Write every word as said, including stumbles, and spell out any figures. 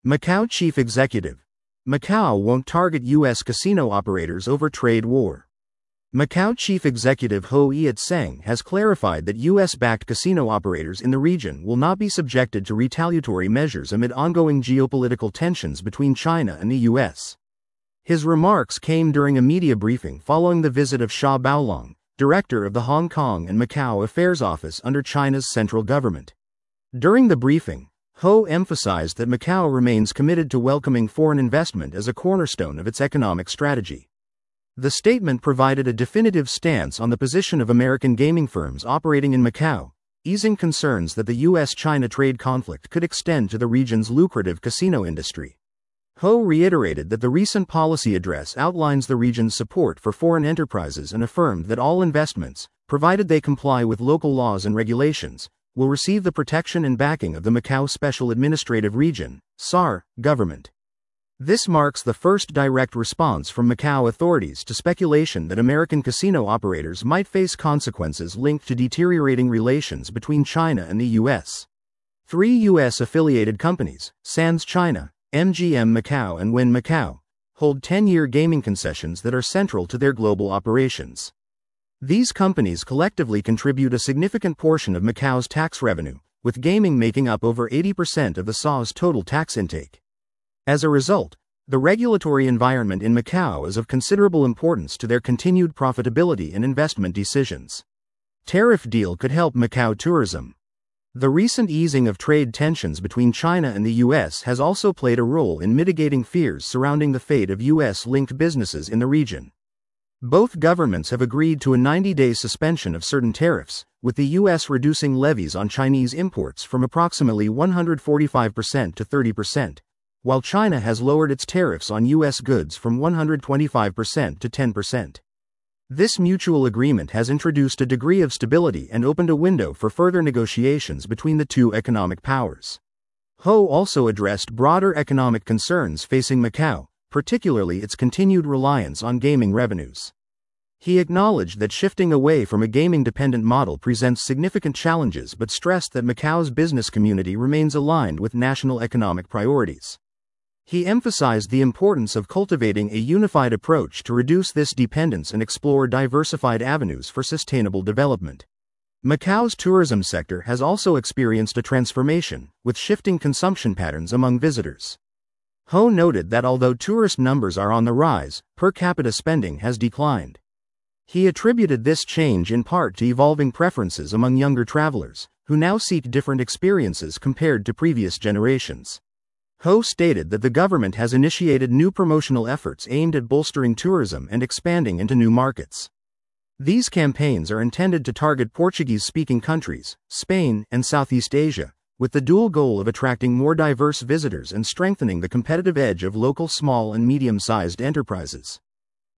Macau Chief Executive. Macau won't target U S casino operators over trade war. Macau Chief Executive Ho Yat-seng has clarified that U S-backed casino operators in the region will not be subjected to retaliatory measures amid ongoing geopolitical tensions between China and the U S. His remarks came during a media briefing following the visit of Xia Baolong, director of the Hong Kong and Macau Affairs Office under China's central government. During the briefing, Ho emphasized that Macau remains committed to welcoming foreign investment as a cornerstone of its economic strategy. The statement provided a definitive stance on the position of American gaming firms operating in Macau, easing concerns that the U S China trade conflict could extend to the region's lucrative casino industry. Ho reiterated that the recent policy address outlines the region's support for foreign enterprises and affirmed that all investments, provided they comply with local laws and regulations, will receive the protection and backing of the Macau Special Administrative Region, S A R, government. This marks the first direct response from Macau authorities to speculation that American casino operators might face consequences linked to deteriorating relations between China and the U S. Three U S-affiliated companies, Sands China, M G M Macau and Wynn Macau, hold ten-year gaming concessions that are central to their global operations. These companies collectively contribute a significant portion of Macau's tax revenue, with gaming making up over eighty percent of the S A R's total tax intake. As a result, the regulatory environment in Macau is of considerable importance to their continued profitability and investment decisions. Tariff deal could help Macau tourism. The recent easing of trade tensions between China and the U S has also played a role in mitigating fears surrounding the fate of U S-linked businesses in the region. Both governments have agreed to a ninety-day suspension of certain tariffs, with the U S reducing levies on Chinese imports from approximately one hundred forty-five percent to thirty percent, while China has lowered its tariffs on U S goods from one hundred twenty-five percent to ten percent. This mutual agreement has introduced a degree of stability and opened a window for further negotiations between the two economic powers. Ho also addressed broader economic concerns facing Macau, particularly its continued reliance on gaming revenues. He acknowledged that shifting away from a gaming-dependent model presents significant challenges but stressed that Macau's business community remains aligned with national economic priorities. He emphasized the importance of cultivating a unified approach to reduce this dependence and explore diversified avenues for sustainable development. Macau's tourism sector has also experienced a transformation, with shifting consumption patterns among visitors. Ho noted that although tourist numbers are on the rise, per capita spending has declined. He attributed this change in part to evolving preferences among younger travelers, who now seek different experiences compared to previous generations. Ho stated that the government has initiated new promotional efforts aimed at bolstering tourism and expanding into new markets. These campaigns are intended to target Portuguese-speaking countries, Spain, and Southeast Asia, with the dual goal of attracting more diverse visitors and strengthening the competitive edge of local small and medium-sized enterprises.